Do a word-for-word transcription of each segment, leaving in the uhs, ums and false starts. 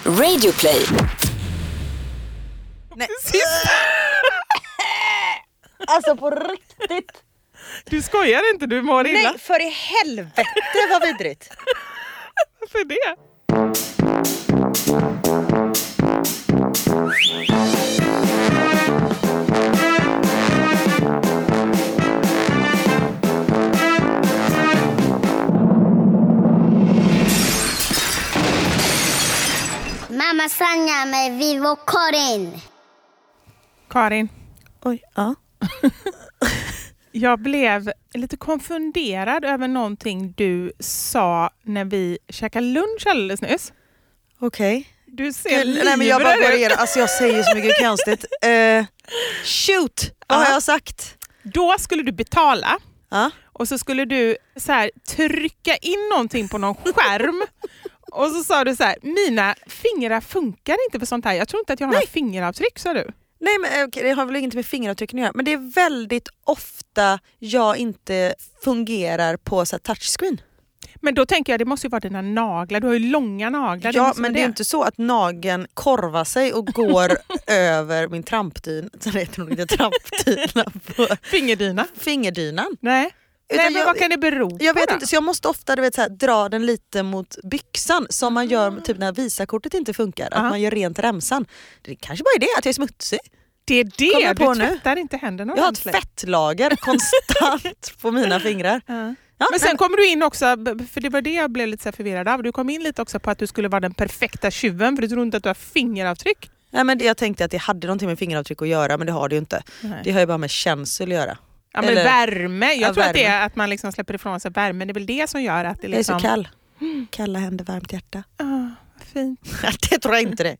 Radioplay. Nej. Alltså på riktigt. Du skojar inte, du mår illa. Nej, för i helvete vad vidrigt. Varför det? Mamma Sanja med Vivo Karin. Karin. Oj, ja. Jag blev lite konfunderad över någonting du sa när vi käkade lunch alldeles nyss. Okej. Okay. Du ser Gud, nej men jag bara går igenom. Alltså jag säger så mycket konstigt. Uh, shoot, vad har jag sagt? Då skulle du betala. Ja. Och så skulle du så här, trycka in någonting på någon skärm. Och så sa du så här: mina fingrar funkar inte för sånt här. Jag tror inte att jag har några fingeravtryck, sa du. Nej, men okay, det har väl inget med fingeravtrycken att göra. Men det är väldigt ofta jag inte fungerar på så här touchscreen. Men då tänker jag, det måste ju vara dina naglar. Du har ju långa naglar. Ja, det men det det är inte så att nageln korvar sig och går över min trampdyn. Så det heter nog inte trampdyna på fingerdyna. Fingerdynan. Nej. Nej, men jag, vad kan det bero på? Jag vet då? inte, så jag måste ofta du vet, så här, dra den lite mot byxan som man gör typ när visakortet inte funkar. Att Aha. man gör rent remsan. Det kanske bara är det, att jag är smutsig. Det är det, på du nu. tvättar inte händerna. Jag har ett fettlager konstant på mina fingrar. Uh. Ja, men sen men... kommer du in också, för det var det jag blev lite så förvirrad av. Du kom in lite också på att du skulle vara den perfekta tjuven, för du tror inte att du har fingeravtryck. Nej, men jag tänkte att det hade någonting med fingeravtryck att göra, men det har det ju inte. Nej. Det har ju bara med känsel att göra. Ja, men Eller, värme. Jag ja, tror värme. att det är att man liksom släpper ifrån sig värme. Det är väl det som gör att det liksom... Jag är så kall. Kalla händer, varmt hjärta. Ah, fint. Det tror jag inte det.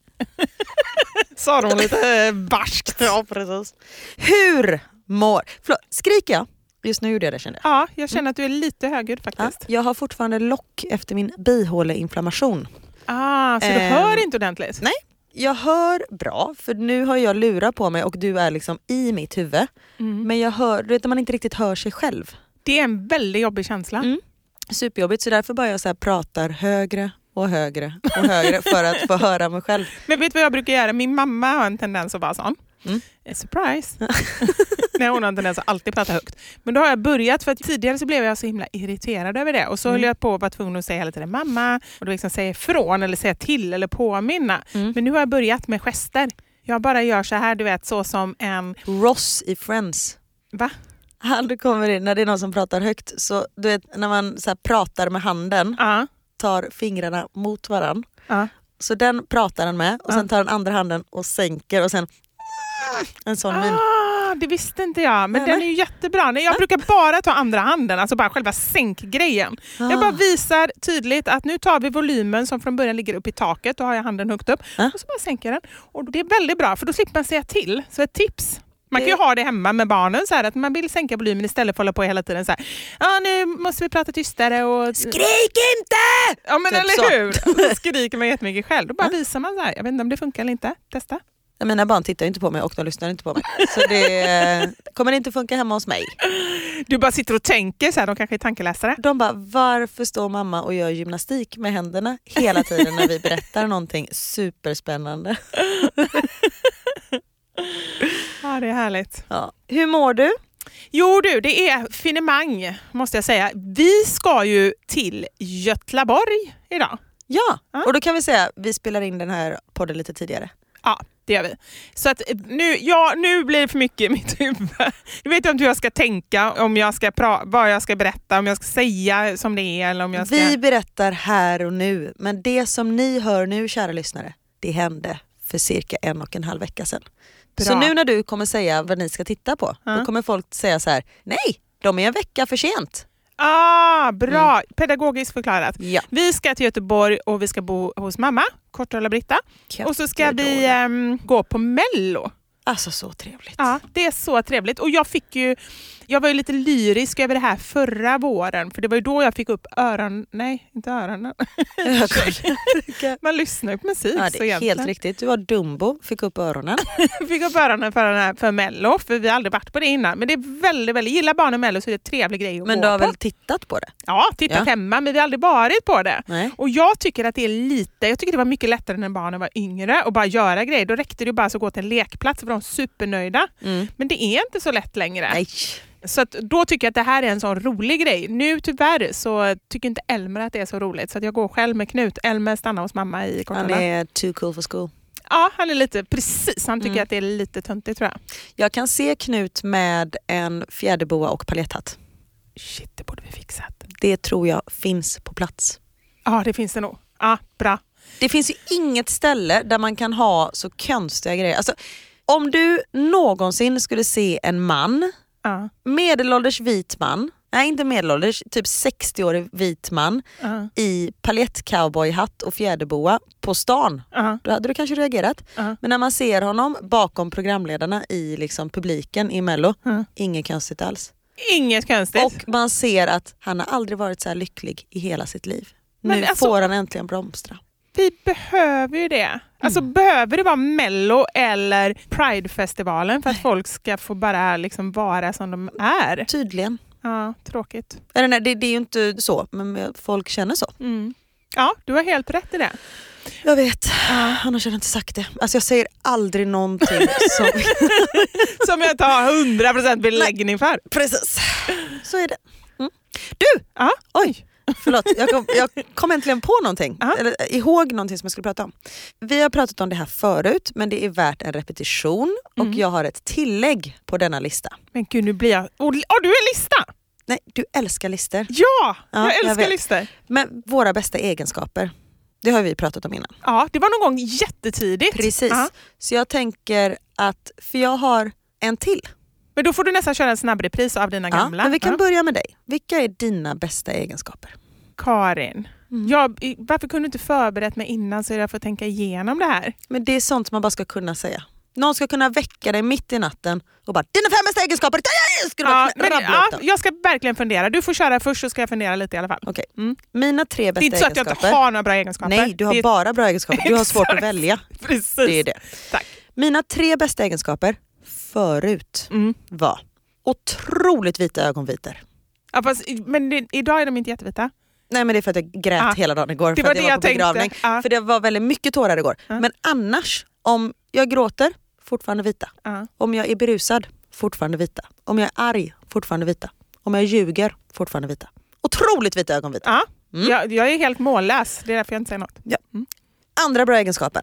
Sa de lite barskt. Ja, precis. Hur mår... Förlåt, skriker jag? Just nu gjorde jag det, kände jag. Ja, jag känner att du är lite högljudd faktiskt. Ja, jag har fortfarande lock efter min bihåleinflammation. Ah, så du eh, hör inte ordentligt? Nej. Jag hör bra, för nu har jag lurar på mig och du är liksom i mitt huvud. Mm. Men jag hör, du vet, man inte riktigt hör sig själv. Det är en väldigt jobbig känsla. Mm. Superjobbigt, så därför bara jag så här pratar högre och högre och högre för att få höra mig själv. Men vet du vad jag brukar göra? Min mamma har en tendens att vara sån. Mm. Surprise! Nej, hon har en tendens att alltid prata högt. Men då har jag börjat, för att tidigare så blev jag så himla irriterad över det. Och så mm. höll jag på att vara tvungen att säga hela tiden mamma. Och då liksom säga ifrån eller säga till eller påminna. Mm. Men nu har jag börjat med gester. Jag bara gör så här, du vet, så som en... Ross i Friends. Va? Han du kommer in, när det är någon som pratar högt. Så du vet, när man så här pratar med handen. Uh. Tar fingrarna mot varann. Uh. Så den pratar han med. Och uh. sen tar den andra handen och sänker. Och sen... En sån min. Ah, det visste inte jag. Men nej, den nej. är ju jättebra. Nej, jag brukar bara ta andra handen. Alltså bara själva sänkgrejen. Ah. Jag bara visar tydligt att nu tar vi volymen som från början ligger upp i taket. Då har jag handen högt upp. Ah. Och så bara sänker den. Och det är väldigt bra, för då slipper man säga till. Så ett tips. Man kan ju ha det hemma med barnen så här, att man vill sänka volymen istället för att hålla på hela tiden så här. Ja, nu måste vi prata tystare och... Skrik inte! Ja, men typ eller så. hur? Då skriker man jättemycket själv. Då bara visar man så här. Jag vet inte om det funkar eller inte. Testa. Mina barn tittar inte på mig och de lyssnar inte på mig. Så det kommer inte funka hemma hos mig. Du bara sitter och tänker så här, de kanske är tankeläsare. De bara, varför står mamma och gör gymnastik med händerna hela tiden när vi berättar någonting superspännande? Ja, det är härligt. Ja. Hur mår du? Jo du, det är finemang måste jag säga. Vi ska ju till Götlaborg idag. Ja, ja. Och då kan vi säga, vi spelar in den här podden lite tidigare. Ja, det gör vi. Så att nu, ja, nu blir det för mycket i mitt huvud. Jag vet inte hur jag ska tänka, om jag ska pra- vad jag ska berätta, om jag ska säga som det är. Eller om jag ska... Vi berättar här och nu, men det som ni hör nu, kära lyssnare, det hände för cirka en och en halv vecka sedan. Bra. Så nu när du kommer säga vad ni ska titta på, ja. Då kommer folk säga så här: nej, de är en vecka för sent. Ah, bra. Mm. Pedagogiskt förklarat. Ja. Vi ska till Göteborg och vi ska bo hos mamma, Kortrölla Britta. Kött och så ska vi um, gå på Mello. Alltså så trevligt. Ja, det är så trevligt. Och jag fick ju Jag var ju lite lyrisk över det här förra våren. För det var ju då jag fick upp öron... Nej, inte öronen. Man lyssnar ju på musik. Ja, det är helt riktigt. Du var Dumbo, fick upp öronen. fick upp öronen för, den här, för Mello. För vi har aldrig varit på det innan. Men det är väldigt, väldigt... Gillar barnen Mello så är det en trevlig grej att Men gå du har på. väl tittat på det? Ja, tittat ja. hemma. Men vi har aldrig varit på det. Nej. Och jag tycker att det är lite... Jag tycker det var mycket lättare när barnen var yngre. Och bara göra grejer. Då räckte det bara så att gå till en lekplats. För de var supernöjda. Mm. Men det är inte så lätt längre. Nej. Så att då tycker jag att det här är en sån rolig grej. Nu tyvärr så tycker inte Elmer att det är så roligt. Så att jag går själv med Knut. Elmer stannar hos mamma i Kortala. Han är too cool for school. Ja, han är lite, precis. Han tycker mm. att det är lite töntigt tror jag. Jag kan se Knut med en fjäderboa och paljetthatt. Shit, det borde vi fixat. Det tror jag finns på plats. Ja, det finns det nog. Ja, bra. Det finns ju inget ställe där man kan ha så konstiga grejer. Alltså, om du någonsin skulle se en man, uh. medelålders vit man, nej inte medelålders, typ sextio-årig vit man uh. i paljettcowboyhatt och fjäderboa på stan, uh. då hade du kanske reagerat. Uh. Men när man ser honom bakom programledarna i liksom publiken i Mello, uh. inget konstigt alls. Inget konstigt. Och man ser att han har aldrig varit så här lycklig i hela sitt liv. Men nu alltså, får han äntligen blomstra. Vi behöver ju det. Alltså mm. behöver det vara Mello eller Pride-festivalen för att Nej. folk ska få bara liksom vara som de är? Tydligen. Ja, tråkigt. Eller nej, det, det är ju inte så, men folk känner så. Mm. Ja, du har helt rätt i det. Jag vet, ja. annars har jag inte sagt det. Alltså jag säger aldrig någonting som... som jag tar hundra procent beläggning för. Precis, så är det. Mm. Du! Ja. Oj! Förlåt, jag kom, jag kom äntligen på någonting. Uh-huh. Eller ihåg någonting som jag skulle prata om. Vi har pratat om det här förut, men det är värt en repetition. Mm. Och jag har ett tillägg på denna lista. Men gud, nu blir jag... Åh, oh, du är lista! Nej, du älskar listor. Ja, jag ja, älskar jag listor. Men våra bästa egenskaper, det har vi pratat om innan. Ja, det var någon gång jättetidigt. Precis. Uh-huh. Så jag tänker att, för jag har en till. Men då får du nästan köra en snabb repris av dina ja, gamla. Men vi kan ja. börja med dig. Vilka är dina bästa egenskaper? Karin. Mm. Jag, varför kunde du inte förberett mig innan så jag får tänka igenom det här? Men det är sånt man bara ska kunna säga. Någon ska kunna väcka dig mitt i natten och bara, dina fem bästa egenskaper! Ska du ja, men, ja, jag ska verkligen fundera. Du får köra först så ska jag fundera lite i alla fall. Okay. Mm. Mina tre bästa egenskaper. Det är inte så att jag inte har några bra egenskaper. Nej, du har är... bara bra egenskaper. Du har svårt att välja. Precis. Det är det. Tack. Mina tre bästa egenskaper förut mm. var otroligt vita ögonvitor. Ja, fast, men det, idag är de inte jättevita. Nej, men det är för att jag grät ah. hela dagen igår. Det för var att jag det var på jag begravning. Ah. För det var väldigt mycket tårar igår. Ah. Men annars, om jag gråter, fortfarande vita. Ah. Om jag är berusad, fortfarande vita. Om jag är arg, fortfarande vita. Om jag ljuger, fortfarande vita. Otroligt vita ögonvita. Ah. Mm. Jag, jag är helt mållös. Det är därför jag inte säger något. Ja. Mm. Andra bra egenskapen.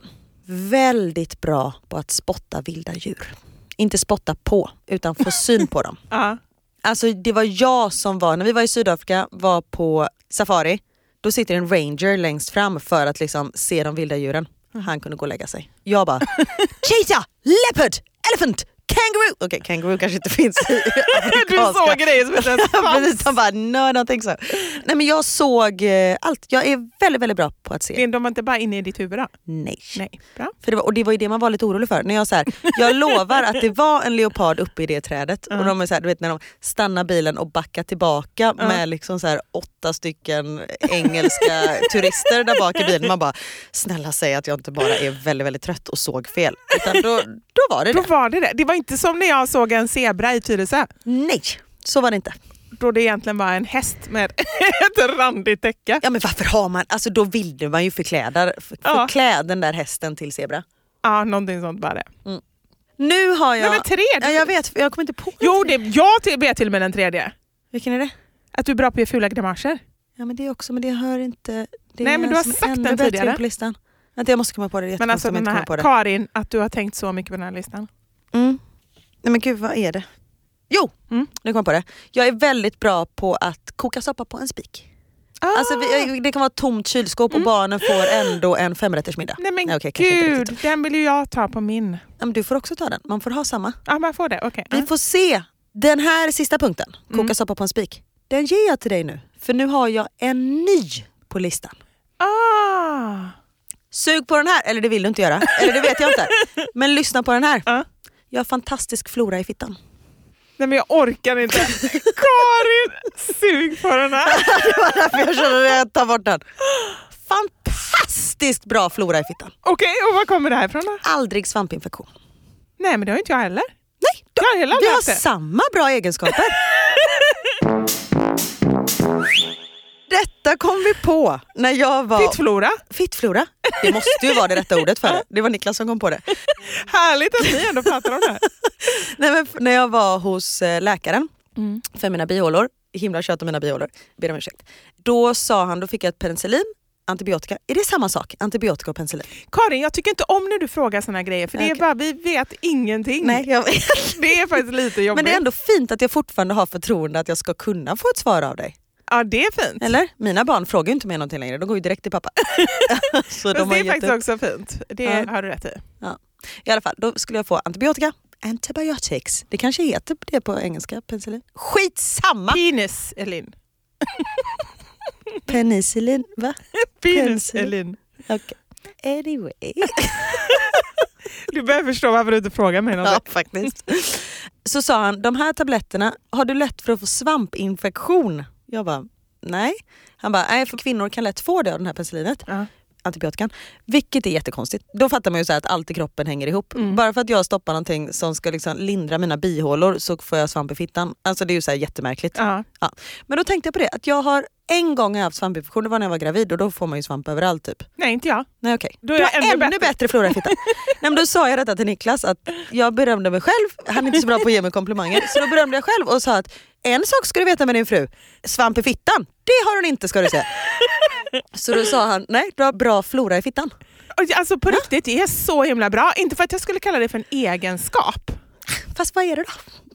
Väldigt bra på att spotta vilda djur. Inte spotta på, utan få syn på dem. Ah. Alltså det var jag som var, när vi var i Sydafrika, var på safari, då sitter en ranger längst fram för att liksom se de vilda djuren. Han kunde gå och lägga sig. Jag bara, cheetah, leopard, elephant, kangaroo. Okej, okay, kangaroo kanske inte finns i afrikanska. Du såg grejer som inte ens fanns. Precis, han bara, no, I don't think so. Nej, men jag såg eh, allt. Jag är väldigt, väldigt bra på att se. De var inte bara inne i ditt huvud då? Nej. Nej. Bra. För det var, och det var ju det man var lite orolig för. När jag så här, jag lovar att det var en leopard uppe i det trädet. Uh. Och de är så här, du vet när de stannar bilen och backar tillbaka uh. med liksom så här åtta stycken engelska turister där bak i bilen. Man bara, snälla säg att jag inte bara är väldigt, väldigt trött och såg fel. Utan då, då var det då det. Var det det. Det var inte som när jag såg en zebra i Tyresö. Nej, så var det inte. Då det egentligen var en häst med ett randigt täcke. Ja, men varför har man, alltså då ville man ju förkläda, förklä ja. den där hästen till zebra. Ja, någonting sånt bara det. Mm. Nu har jag... Men den tredje? Ja, jag vet, jag kommer inte på. Jo, det, jag vet till och med den tredje. Vilken är det? Att du är bra på att göra fula grimaser. Ja, men det är också, men det hör inte... Det Nej, men du har sagt den tidigare. På listan. Vänta, jag måste komma på det. Men alltså den här, Karin, att du har tänkt så mycket på den här listan. Mm. Nej men gud, vad är det? Jo, mm. nu kom jag på det. Jag är väldigt bra på att koka soppa på en spik. Ah. Alltså, vi, det kan vara ett tomt kylskåp mm. och barnen får ändå en femrättersmiddag. Nej men Nej, okay, gud, den vill ju jag ta på min. Ja, men du får också ta den, man får ha samma. Ja, man får det, okej. Okay. Vi mm. får se, den här sista punkten, koka mm. soppa på en spik. Den ger jag till dig nu, för nu har jag en ny på listan. Ah. Sug på den här, eller det vill du inte göra, eller det vet jag inte. Men lyssna på den här. Uh. Jag har fantastisk flora i fittan. Nej, men jag orkar inte. Karin, sug på den här. Det var därför jag kände att jag tar bort den. Fantastiskt bra flora i fittan. Okej, okay, och vad kommer det här ifrån då? Aldrig svampinfektion. Nej, men det har inte jag heller. Nej, du, jag har heller vi har det. samma bra egenskaper. Detta kom vi på när jag var... Fittflora. Fittflora. Det måste ju vara det rätta ordet för det. Det var Niklas som kom på det. Härligt att ni ändå pratar om det här. Nej, men när jag var hos läkaren mm. för mina bihålor, himla kött om mina bihålor, ber om ursäkt. Då sa han, då fick jag ett penicillin, antibiotika. Är det samma sak? Antibiotika och penicillin? Karin, jag tycker inte om när du frågar såna grejer, för det är okay. bara, vi vet ingenting. Nej, jag vet. Det är faktiskt lite jobbigt. Men det är ändå fint att jag fortfarande har förtroende att jag ska kunna få ett svar av dig. Ja, det är fint. Eller? Mina barn frågar ju inte mig någonting längre. De går ju direkt till pappa. Så de det är faktiskt upp. också fint. Det ja. har du rätt i. Ja. I alla fall, då skulle jag få antibiotika. Antibiotics. Det kanske heter det på engelska, penicillin. Skitsamma! Penicillin. Penicillin, va? Penicillin. Okej. Okay. Anyway. Du börjar förstå varför du inte frågar mig något. Ja, faktiskt. Så sa han, de här tabletterna, har du lätt för att få svampinfektion? Jag bara, nej. Han bara, nej, för kvinnor kan lätt få det av den här penicillinet. Uh-huh. Antibiotikan. Vilket är jättekonstigt. Då fattar man ju så här att allt i kroppen hänger ihop. Mm. Bara för att jag stoppar någonting som ska liksom lindra mina bihålor så får jag svamp i fittan. Alltså det är ju så här jättemärkligt. Uh-huh. Ja. Men då tänkte jag på det, att jag har en gång haft svampinfektion, det var när jag var gravid och då får man ju svamp överallt typ. Nej, inte jag. Nej, okej. Okay. Då är jag ännu, ännu bättre. bättre flora i fittan. Nej, men då sa jag detta till Niklas att jag berömde mig själv. Han är inte så bra på att ge mig komplimanger. Så då berömde jag själv och sa att en sak ska du veta med din fru. Svamp i fittan, det har hon inte, ska du säga. Så då sa han, nej, du har bra flora i fittan. Alltså på ja. riktigt, det är så himla bra. Inte för att jag skulle kalla det för en egenskap. Fast vad är det då?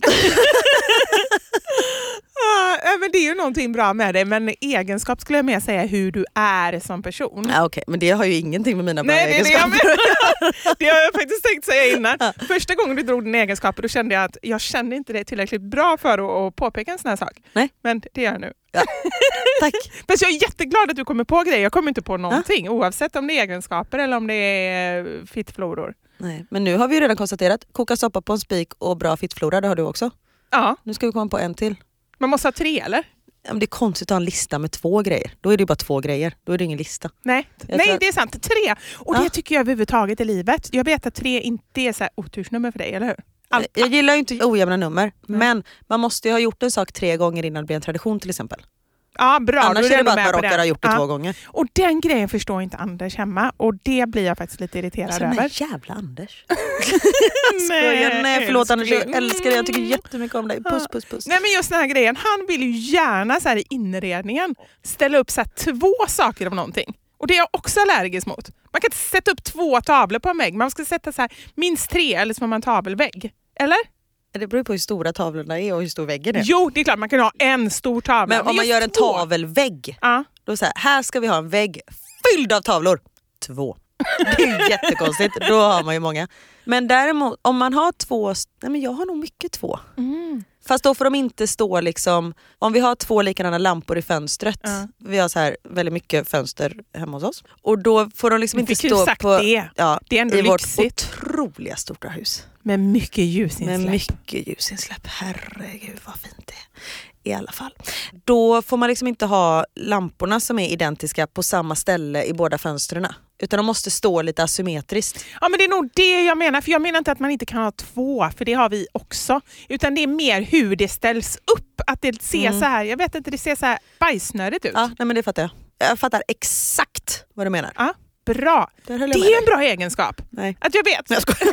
Ja, men det är ju någonting bra med det, men egenskap skulle jag mer säga hur du är som person. Ja, okej, okay. Men det har ju ingenting med mina bra Nej, egenskaper. Det, det, det har jag faktiskt tänkt säga innan. Ja. Första gången du drog din egenskaper, då kände jag att jag kände inte det tillräckligt bra för att, att påpeka en sån här sak. Nej. Men det gör jag nu. Ja. Tack. Men jag är jätteglad att du kommer på grejer. Jag kommer inte på någonting, ja. Oavsett om det är egenskaper eller om det är fittfloror. Nej, men nu har vi ju redan konstaterat, koka soppa på en spik och bra fittflora, det har du också. Ja. Nu ska vi komma på en till. Man måste ha tre, eller? Ja, men det är konstigt att ha en lista med två grejer. Då är det ju bara två grejer. Då är det ingen lista. Nej, Nej tror... det är sant. Tre. Och ja. Det tycker jag överhuvudtaget i livet. Jag vet att tre inte är så här otursnummer för dig, eller hur? Allt. Jag gillar ju inte ojämna nummer. Mm. Men man måste ju ha gjort en sak tre gånger innan det blir en tradition till exempel. Ja, bra. Annars är det, det bara att man råkar ha gjort det ja. två gånger. Och den grejen förstår inte Anders hemma. Och det blir jag faktiskt lite irriterad alltså, över. Nej, jävla Anders. nej, nej, förlåt Anders. Jag älskar dig. Jag tycker jättemycket om dig. Puss, puss, puss. Nej, men just den här grejen. Han vill ju gärna så här i inredningen ställa upp så här två saker av någonting. Och det är jag också allergisk mot. Man kan inte sätta upp två tavlor på en vägg. Man ska sätta så här minst tre eller så har man en tavelvägg. Eller? Det beror på hur stora tavlorna är och hur stor väggen är. Jo, det är klart man kan ha en stor tavla. Men, men om man gör en två. tavelvägg, ja. då så här, här ska vi ha en vägg fylld av tavlor. Två. Det är jättekonstigt. Då har man ju många. Men däremot, om man har två, nej men jag har nog mycket två. Mm. Fast då får de inte stå liksom, om vi har två likadana lampor i fönstret. Mm. Vi har så här väldigt mycket fönster hemma hos oss. Och då får de liksom inte stå sagt på det. Ja, det är ändå i lyxigt. Vårt otroliga stora hus. Med mycket ljusinsläpp. Med mycket ljusinsläpp. Herregud vad fint det är. I alla fall. Då får man liksom inte ha lamporna som är identiska på samma ställe i båda fönstren. Utan de måste stå lite asymmetriskt. Ja, men det är nog det jag menar. För jag menar inte att man inte kan ha två. För det har vi också. Utan det är mer hur det ställs upp. Att det ser mm. så här. Jag vet inte, det ser så här bajsnödigt ut. Ja, nej, men det fattar jag. Jag fattar exakt vad du menar. Ja, bra. Det är dig. en bra egenskap. Nej. Att jag vet. Jag skojar.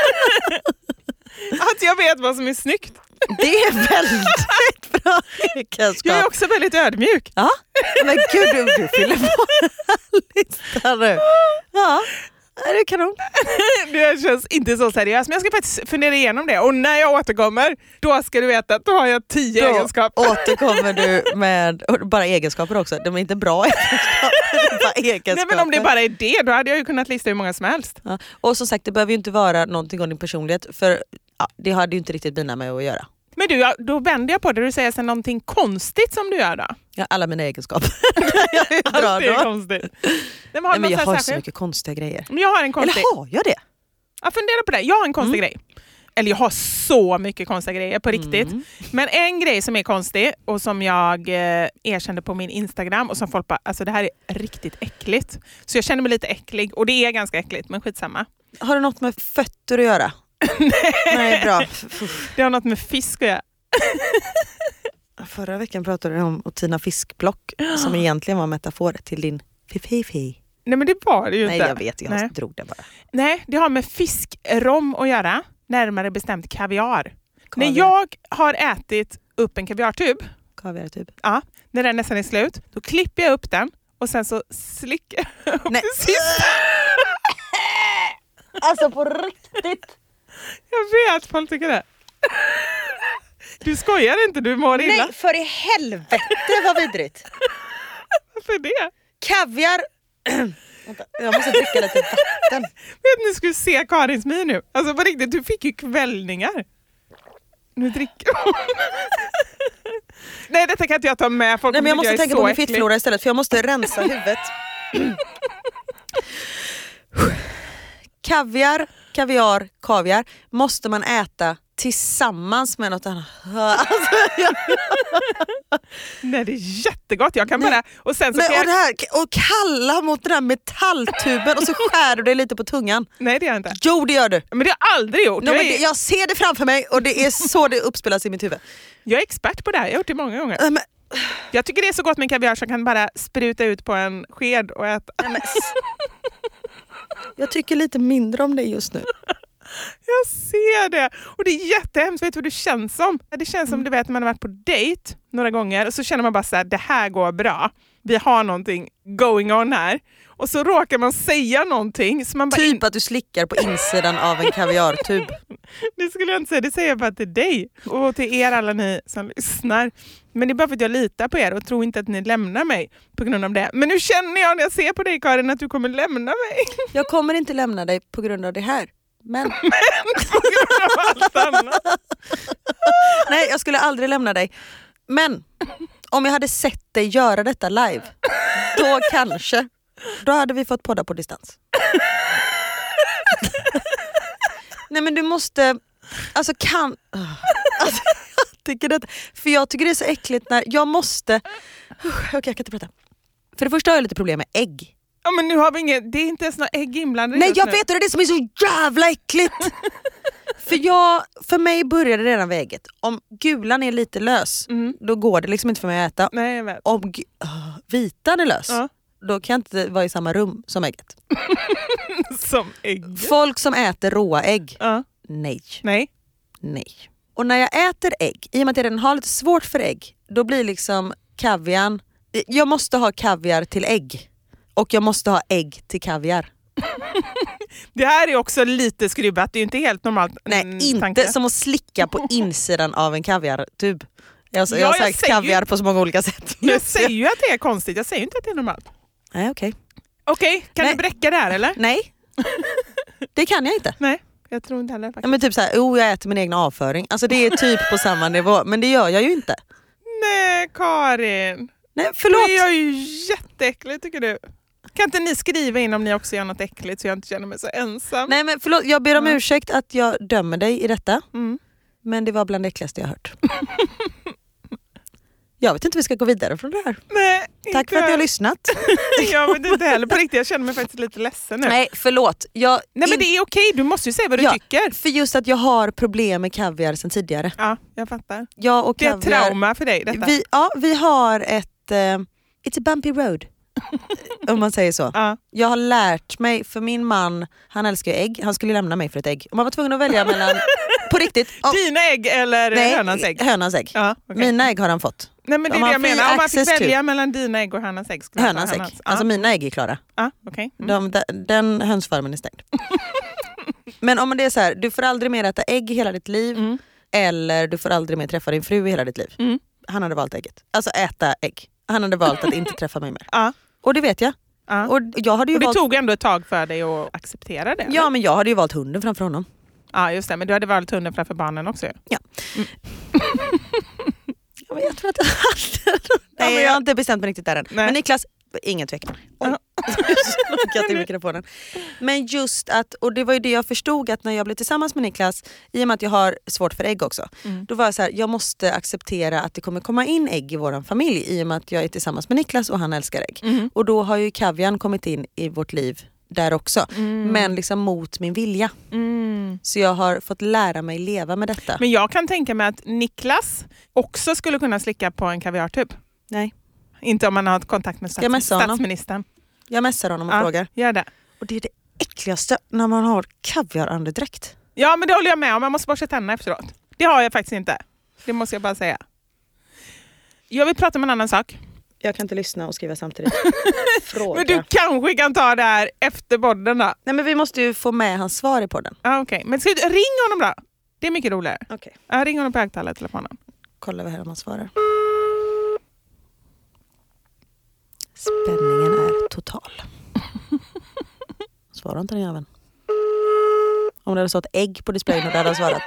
Att jag vet vad som är snyggt. Det är väldigt bra egenskap. Jag är också väldigt ödmjuk. Ja, men gud du, du fyller på listan nu. Ja, det är kanon. Det känns inte så seriöst, men jag ska faktiskt fundera igenom det. Och när jag återkommer, då ska du veta att då har jag tio då egenskaper. återkommer du med bara egenskaper också. De är inte bra egenskaper, det är bara egenskaper. Nej, men om det bara är det, då hade jag ju kunnat lista hur många som helst. Ja. Och som sagt, det behöver ju inte vara någonting om din personlighet. För ja, det hade ju inte riktigt mina med att göra. Men du, då vänder jag på det. Du säger sen någonting konstigt som du gör då? Ja, alla mina egenskaper. jag är bra Allt är då. konstigt. Nej, men, Nej, men jag har särskilt? så mycket konstiga grejer. Men jag har en konstig. Eller har jag det? Jag funderar på det. Jag har en konstig mm. grej. Eller jag har så mycket konstiga grejer på riktigt. Mm. Men en grej som är konstig och som jag eh, erkände på min Instagram och som folk bara, alltså det här är riktigt äckligt. Så jag känner mig lite äcklig och det är ganska äckligt, men skitsamma. Har det något med fötter att göra? Nej, bra. Det har något med fisk att göra. Förra veckan pratade du om att tina fiskblock som egentligen var metafor till din fifi. Nej, men det var det ju Nej, inte. jag vet, jag Nej. drog det bara. Nej, det har med fiskrom att göra. Närmare bestämt kaviar. Kaviar. När jag har ätit upp en kaviartub, Kaviar typ. ja, när den nästan är slut, då klipper jag upp den och sen så slickar jag upp Nej. det sista. Alltså på riktigt. Jag vet, folk tycker det. Du skojar inte, du mår illa. Nej, för i helvete vad vidrigt. Varför det? Kaviar. Vänta, jag måste dricka lite vatten. Vet ni, skulle se Karins min nu. Alltså på riktigt, du fick ju kvällningar. Nu dricker hon. Nej, detta kan inte jag ta med. Folk Nej, men jag måste jag tänka på på min äcklig. fittflora istället, för jag måste rensa huvudet. Kaviar, kaviar, kaviar måste man äta tillsammans med något annat. Alltså, jag... Nej, det är jättegott. Jag kan Nej. bara... Och sen så Men, kan jag... och, det här, och kalla mot den här metalltuben och så skär du dig lite på tungan. Nej, det gör jag inte. Jo, det gör du. Men det har jag aldrig gjort. No, jag, men är... det, jag ser det framför mig och det är så det uppspelas i mitt huvud. jag är expert på det här. Jag har gjort det många gånger. Nej, men, Jag tycker det är så gott med kaviar så jag kan bara spruta ut på en sked och äta. nej, men, jag tycker lite mindre om det just nu. Jag ser det. Och det är jättehemskt. Vet du vad det känns som? Det känns som du vet, man har varit på dejt några gånger och så känner man bara så här, det här går bra. Vi har någonting going on här. Och så råkar man säga någonting. Så man bara Typ in... att du slickar på insidan av en kaviartub. Det skulle jag inte säga. Det säger jag bara till dig. Och till er alla ni som lyssnar. Men det är bara för att jag litar på er och tror inte att ni lämnar mig på grund av det. Men nu känner jag när jag ser på dig, Karin, att du kommer lämna mig. Jag kommer inte lämna dig på grund av det här. Men, Men på grund av allt annat. nej, jag skulle aldrig lämna dig. Men om jag hade sett dig göra detta live, då kanske. Då hade vi fått podda på distans. Nej, men du måste... Alltså kan... Alltså, jag tycker det, för jag tycker det är så äckligt när jag måste... Okej, okay, jag kan inte prata. För det första har jag lite problem med ägg. Ja, men nu har vi inget, det är inte ens några ägg inblandade. Nej, just jag nu. vet och det är det som är så jävla äckligt. För, jag, för mig började det redan vid ägget. Om gulan är lite lös, Mm. då går det liksom inte för mig att äta. Nej, jag vet. Om gu- uh, vitan är lös, Ja. då kan jag inte vara i samma rum som ägget. Som ägg. Folk som äter råa ägg, Ja. nej. Nej. Nej. Och när jag äter ägg, i och med att jag redan har lite svårt för ägg, då blir liksom kavian... Jag måste ha kaviar till ägg. Och jag måste ha ägg till kaviar. Det här är också lite skrubbat, det är ju inte helt normalt. Nej, mm, inte tanke. som att slicka på insidan av en kaviartub. Jag, jag Ja, har jag sagt säger kaviar ju- på så många olika sätt. Jag säger ju att det är konstigt, jag säger ju inte att det är normalt. Nej, okej. Okej, kan Nej. du bräcka det här eller? Nej, det kan jag inte. Nej, jag tror inte heller Ja, faktiskt. men typ såhär, oh, jag äter min egen avföring. Alltså det är typ på samma nivå, men det gör jag ju inte. Nej, Karin. Nej, förlåt. Det är ju jätteäckligt tycker du. Kan inte ni skriva in om ni också gör något äckligt så jag inte känner mig så ensam? Nej, men förlåt, jag ber om Mm. ursäkt att jag dömer dig i detta. Mm. Men det var bland det äckligaste jag hört. Jag vet inte hur vi ska gå vidare från det här. Nej, Tack inte för att ni har jag. lyssnat. Jag vet inte heller på riktigt, jag känner mig faktiskt lite ledsen nu. Nej, Nej, förlåt. Jag, men in- det är okej, du måste ju säga vad du Ja. tycker. För just att jag har problem med kaviar sedan tidigare. Ja, jag fattar. Jag och Det är ett kaviar, trauma för dig detta. vi, ja, vi har ett... eh, it's a bumpy road. Om man säger så. Ja. Jag har lärt mig, för min man, han älskar ju ägg. Han skulle lämna mig för ett ägg. Om man var tvungen att välja mellan... På riktigt. Om, Dina ägg eller nej, hönans ägg? Hönans ägg. Ja, okej. Mina ägg har han fått. Nej, men det är om det man jag får menar. Om man fick access to- välja mellan dina ägg och hönans ägg skulle jag ta Hönans ägg. hönans. Alltså Ja. mina ägg är klara. Ja, okej. Mm. De, den, den hönsfarmen är stängd. Men om det är så här, du får aldrig mer äta ägg i hela ditt liv. Mm. Eller du får aldrig mer träffa din fru i hela ditt liv. Mm. Han hade valt ägget. Alltså äta ägg. Han hade valt att inte träffa mig mer. Ja. Och det vet jag. Ja. Och jag hade ju Och det valt... tog ändå ett tag för dig att acceptera det? Ja, eller? men jag hade ju valt hunden framför honom. Ja, just det. Men du hade valt hunden framför barnen också. Ja. Mm. Ja, men jag tror att jag hade... Nej, men jag jag- har inte bestämt mig riktigt där än. Nej. Men Niklas, ingen tvekan. Oj, jag till mikrofonen. Men just att, och det var ju det jag förstod att när jag blev tillsammans med Niklas, i och med att jag har svårt för ägg också, mm. då var jag så här, jag måste acceptera att det kommer komma in ägg i våran familj i och med att jag är tillsammans med Niklas och han älskar ägg. Mm. Och då har ju kavian kommit in i vårt liv där också. Mm. Men liksom mot min vilja. Mm. Så jag har fått lära mig leva med detta. Men jag kan tänka mig att Niklas också skulle kunna slicka på en kaviartub. Nej. Inte om man har kontakt med stats- statsministern. Jag messar honom och ja, frågar. Gör det. Och det är det äckligaste när man har kaviarandedräkt. Ja, men det håller jag med om. Man måste borsta tänderna efteråt. Det har jag faktiskt inte. Det måste jag bara säga. Jag vill prata om en annan sak. Jag kan inte lyssna och skriva samtidigt. Fråga. Men du kanske kan ta det här efter podden då? Nej, men vi måste ju få med hans svar i podden. Ah, okej. Okay. Men ska du, ring honom då. Det är mycket roligare. Okej. Okay. Ja, ring honom på högtalare telefonen. Kolla vad här om han svarar. Spänningen är total. Svarar inte den jäveln. Om det hade stått ägg på displayen och det hade han svarat.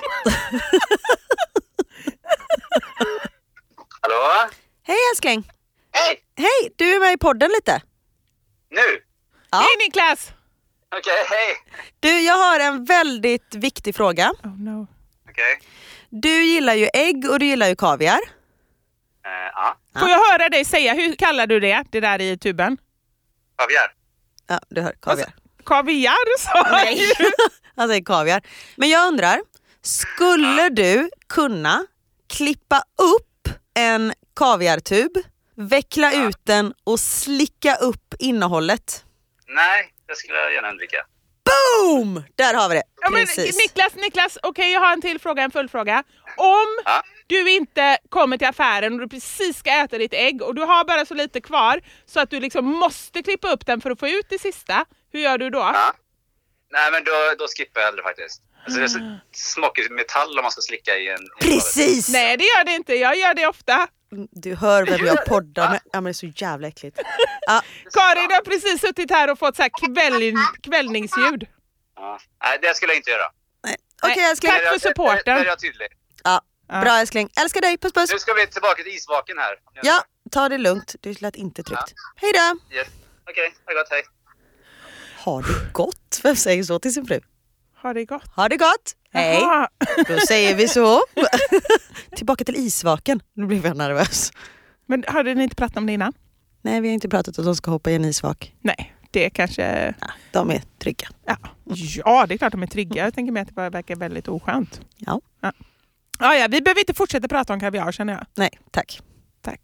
Hallå? Hej älskling. Hej! Hej, du är med i podden lite. Nu? Ja. Hej Niklas! Okej, okay, hej. Du, jag har en väldigt viktig fråga. Oh no. Okej. Okay. Du gillar ju ägg och du gillar ju kaviar. Uh, ja. Får jag höra dig säga, hur kallar du det, det där i tuben? Kaviar. Ja, du hör, kaviar. Alltså, kaviar sa Nej. Han säger kaviar. Men jag undrar, skulle du kunna klippa upp en kaviartub, veckla ja. ut den och slicka upp innehållet? Nej, det skulle jag gärna undvika. Boom! Där har vi det. Ja, men, Niklas, Niklas, okej okay, jag har en till fråga, en följdfråga. Om ja. du inte kommer till affären och du precis ska äta ditt ägg och du har bara så lite kvar så att du liksom måste klippa upp den för att få ut det sista, hur gör du då? Ja. Nej, men då, då skippar jag hellre faktiskt. Alltså det är så smockigt metall om man ska slicka i en... Precis! Nej, det gör det inte. Jag gör det ofta. Du hör vem jag poddar med. Ja, men det är så jävla äckligt. Ja. Karin har precis suttit här och fått så här kväll, kvällningsljud. Ja. Nej, det skulle jag inte göra. Nej. Okej, okay, älskling. Tack för supporten. Det är jag tydlig. Ja, bra älskling. Älskar dig, puss puss. Nu ska vi tillbaka till isvaken här. Ja, ta det lugnt. Du lät inte tryggt. Ja. Hej då! Yes. Okej, okay, ha det gott, hej. Har det gott? Vem säger så till sin fru? Har det gott? Har det gott? Hej! Aha. Då säger vi så. Tillbaka till isvaken. Nu blir jag nervös. Men hade ni inte pratat om det innan? Nej, vi har inte pratat om att de ska hoppa i en isvak. Nej, det kanske... Ja, de är trygga. Ja. ja, det är klart de är trygga. Jag tänker mig att det bara verkar väldigt oskönt. Ja. Ja. Ja, ja, vi behöver inte fortsätta prata om kaviar, känner jag. Nej, tack. Tack.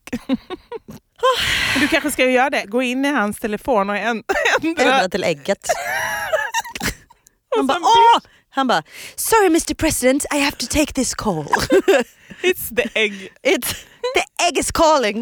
Du kanske ska göra det. Gå in i hans telefon och ändra. Ändra till ägget. Han bara, åh! Han bara, sorry mister President, I have to take this call. It's the egg. It's the egg is calling.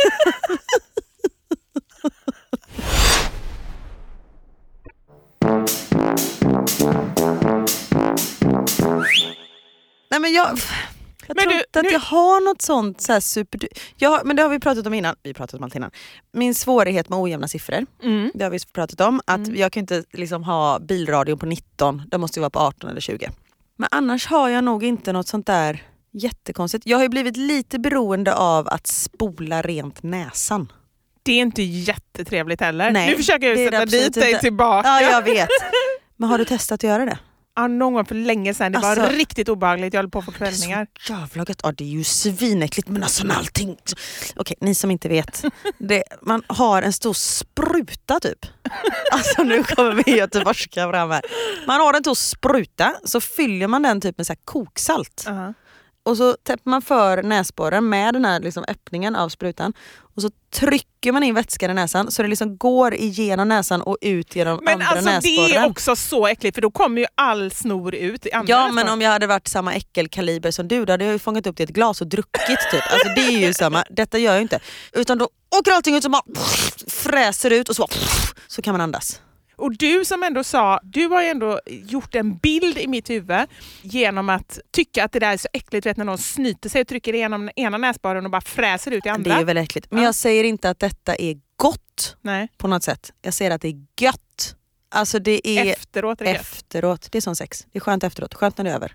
Nej men jag... Jag men tror du, inte att nu... jag har något sånt så här super... Jag, men det har vi pratat om innan. Vi pratat om allt innan. Min svårighet med ojämna siffror. Mm. Det har vi pratat om. Att mm. jag kan inte liksom ha bilradio på nitton. Det måste ju vara på arton eller tjugo. Men annars har jag nog inte något sånt där jättekonstigt. Jag har ju blivit lite beroende av att spola rent näsan. Det är inte jättetrevligt heller. Nej, nu försöker jag sätta dit dig tillbaka. Ja, jag vet. Men har du testat att göra det? Ja, någon gång för länge sedan. Det alltså, var riktigt obehagligt. Jag höll på att få kvällningar. Det är så jävla gött. Ja, det är ju svinäckligt, men alltså med allting. Okej, ni som inte vet. Det, man har en stor spruta typ. Alltså nu kommer vi göteborgska fram här. Man har en stor spruta, så fyller man den typ med så här koksalt. Uh-huh. Och så täpper man för näsborren med den här liksom öppningen av sprutan. Och så trycker man in vätska i näsan så det liksom går igenom näsan och ut genom men andra alltså, näsborren. Men det är också så äckligt för då kommer ju all snor ut i andra Ja, näsborren. men om jag hade varit samma äckelkaliber som du, då hade jag ju fångat upp det i ett glas och druckit typ. Alltså det är ju samma. Detta gör jag inte. Utan då åker allting ut som bara fräser ut och så, så kan man andas. Och du som ändå sa, du har ju ändå gjort en bild i mitt huvud genom att tycka att det där är så äckligt, vet när någon snyter sig och trycker igenom den ena näsborren och bara fräser ut i andra. Det är ju väldigt äckligt. Men ja. Jag säger inte att detta är gott. Nej. På något sätt. Jag säger att det är gött. Alltså det är efteråt. Är det efteråt. Det är som sex. Det är skönt efteråt. Skönt när det är över.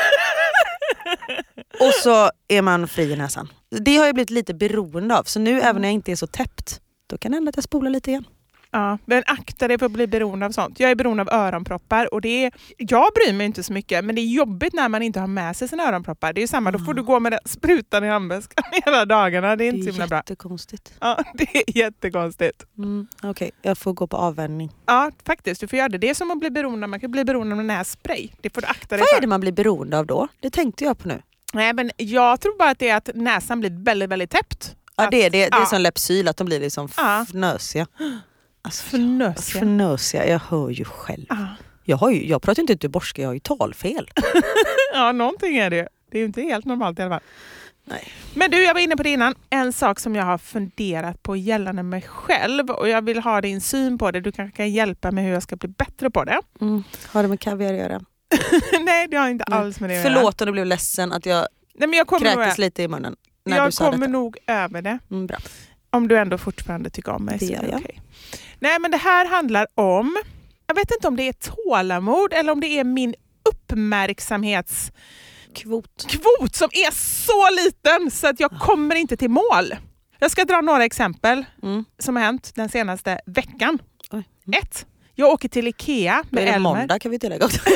Och så är man fri i näsan. Det har jag blivit lite beroende av. Så nu mm. även när jag inte är så täppt då kan det hända att jag spolar lite igen. Ja, men akta dig för att bli beroende av sånt. Jag är beroende av öronproppar och det är, jag bryr mig inte så mycket, men det är jobbigt när man inte har med sig sina öronproppar. Det är ju samma, mm. då får du gå med den sprutan i handväskan hela dagarna. Det är inte så himla bra. Det är jättekonstigt. Ja, det är jättekonstigt. Mm, Okej, okay. Jag får gå på avvänjning. Ja, faktiskt. Du får göra det. Det är som att bli beroende. Man kan bli beroende av nässpray. Det får du akta dig Vad för. är det man blir beroende av då? Det tänkte jag på nu. Nej, men jag tror bara att det är att näsan blir väldigt, väldigt täppt. Ja, att, det är det. Det är ja. som Lepsyl, att de blir liksom ja. fnösiga. Alltså, Fnösiga. Fnösiga, jag hör ju själv. Ja. Jag, har ju, jag pratar inte göteborgska, jag har ju talfel. Ja, någonting är det. Det är ju inte helt normalt i alla fall. Nej. Men du, jag var inne på det innan. En sak som jag har funderat på gällande mig själv och jag vill ha din syn på det. Du kanske kan hjälpa mig hur jag ska bli bättre på det. Mm. Har det med kaviar att göra? Nej, det har inte Nej. alls med det att göra. Förlåt om du blev ledsen att jag, Nej, men jag kräktes lite i munnen när jag du sa kommer detta. nog över det. Mm, bra. Om du ändå fortfarande tycker om mig. Det gör jag. Okay. Nej, men det här handlar om, jag vet inte om det är tålamod eller om det är min uppmärksamhets Kvot. kvot som är så liten så att jag kommer inte till mål. Jag ska dra några exempel mm. som har hänt den senaste veckan. Oj. Mm. Ett. Jag åker till Ikea med Elmer. Elmer. Måndag kan vi tillägga också.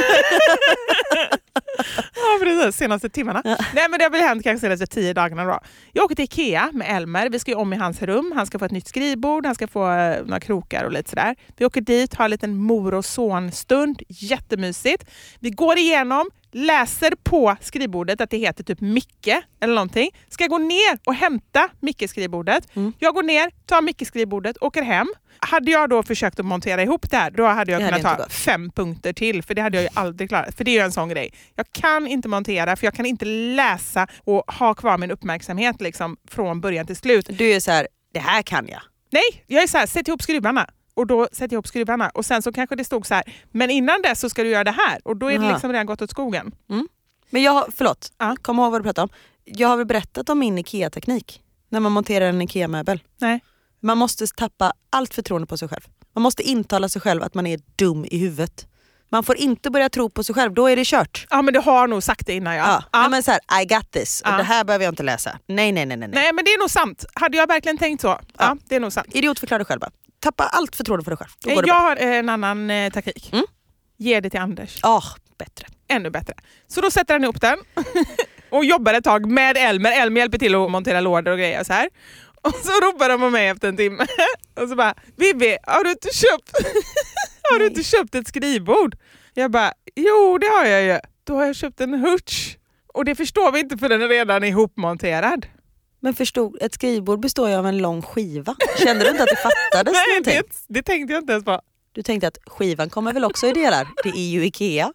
Ja, precis. Senaste timmarna. Ja. Nej, men det har väl hänt kanske senaste tio dagarna då. Jag åker till Ikea med Elmer. Vi ska ju om i hans rum. Han ska få ett nytt skrivbord. Han ska få uh, några krokar och lite sådär. Vi åker dit, har en liten mor och sonstund. Jättemysigt. Vi går igenom, läser på skrivbordet att det heter typ Micke eller någonting. Ska gå ner och hämta Micke-skrivbordet. Mm. Jag går ner, tar Micke-skrivbordet, åker hem. Hade jag då försökt att montera ihop det här, då hade jag det kunnat hade ta fem punkter till. För det hade jag ju aldrig klarat. För det är ju en sån grej. Jag kan inte montera, för jag kan inte läsa och ha kvar min uppmärksamhet liksom, från början till slut. Du är så här, det här kan jag. Nej, jag är så här, sätt ihop skruvarna. Och då sätter jag ihop skruvarna. Och sen så kanske det stod så här, men innan det så ska du göra det här. Och då är det liksom redan gått åt skogen. Mm. Men jag har, förlåt, ja. kom ihåg vad du pratade om. Jag har väl berättat om min Ikea-teknik. När man monterar en Ikea-möbel. Nej. Man måste tappa allt förtroende på sig själv. Man måste intala sig själv att man är dum i huvudet. Man får inte börja tro på sig själv, då är det kört. Ja, men du har nog sagt det innan. Ja, ja. ja. Nej, men så här, I got this. Ja. Och det här behöver jag inte läsa. Nej, nej, nej, nej. Nej, men det är nog sant. Hade jag verkligen tänkt så? Ja, ja det är nog sant. Idiotförklara dig själv bara. Tappa allt förtroende för dig själv. Då går det jag bra. har en annan eh, taktik. Mm? Ge det till Anders. Ja, oh, bättre. Ännu bättre. Så då sätter han ihop den och jobbar ett tag med Elmer. Elmer hjälper till att montera lådor och grejer så här. Och så ropar de på mig efter en timme. Och så bara, Vivi, har du inte köpt har du inte köpt ett skrivbord? Jag bara, jo det har jag ju. Då har jag köpt en hutch. Och det förstår vi inte för den är redan ihopmonterad. Men förstod, ett skrivbord består ju av en lång skiva. Kände du inte att det fattades Nej, någonting? Det, det tänkte jag inte ens på. Du tänkte att skivan kommer väl också i delar? Det är ju Ikea.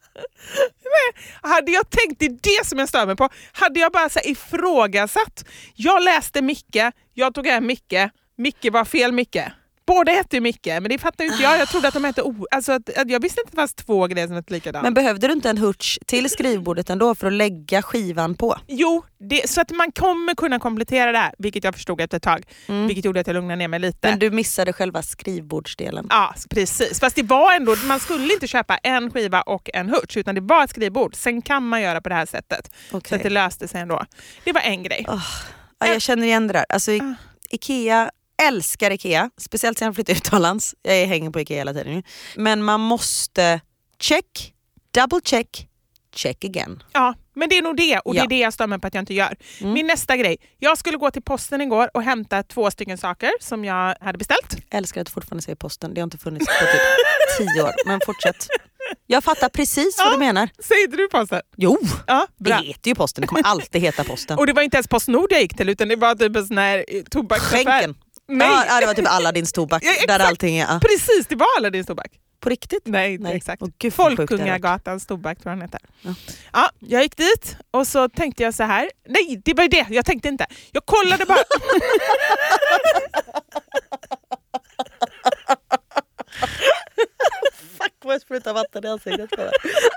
Nej, hade jag tänkt, det är det som jag stör mig på. Hade jag bara så här ifrågasatt. Jag läste Micke, jag tog hem Micke. Micke var fel Micke. Båda hette ju Micke, men det fattar ju inte jag. Jag trodde att de hette o... Alltså att, att jag visste inte att det fanns två grejer som hette likadant. Men behövde du inte en hutch till skrivbordet ändå för att lägga skivan på? Jo, det, så att man kommer kunna komplettera det här, vilket jag förstod efter ett tag. Mm. Vilket gjorde att jag lugnade ner mig lite. Men du missade själva skrivbordsdelen. Ja, precis. Fast det var ändå, man skulle inte köpa en skiva och en hutch, utan det var ett skrivbord. Sen kan man göra på det här sättet. Okay. Så att det löste sig ändå. Det var en grej. Oh. Ja, jag känner igen det där. Alltså, I- Ikea... älskar Ikea, speciellt sen jag flyttade utomlands. Jag hänger på Ikea hela tiden. Men man måste check, double check, check again. Ja, men det är nog det. Och ja. Det är det jag stämmer på att jag inte gör. Mm. Min nästa grej. Jag skulle gå till posten igår och hämta två stycken saker som jag hade beställt. Jag älskar att du fortfarande säger posten. Det har inte funnits på typ tio år. Men fortsätt. Jag fattar precis ja, vad du menar. Säger du posten? Jo, ja, det heter ju posten. Det kommer alltid heta posten. Och det var inte ens Postnord jag gick till, utan det var typ en sån här tobaksaffär. Skänken. Nej. Ja, det var typ Aladdins tobak. Ja, där allting är. Ja. Precis, det var Aladdins tobak. På riktigt? Nej, Nej. exakt. Oh, Folkungagatans tobak tror jag den heter. Ja. ja, jag gick dit och så tänkte jag så här. Nej, det var ju det. Jag tänkte inte. Jag kollade bara. Fuck, vad jag sprutar vatten i ansiktet på det.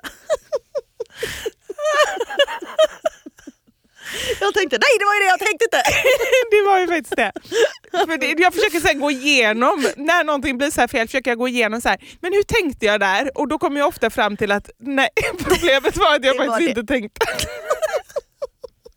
Jag tänkte, nej det var ju det jag tänkte inte. Det var ju faktiskt det. För det, jag försöker sen gå igenom, när någonting blir så här fel, försöker jag gå igenom så här. Men hur tänkte jag där? Och då kommer jag ofta fram till att nej, problemet var att jag faktiskt inte tänkte.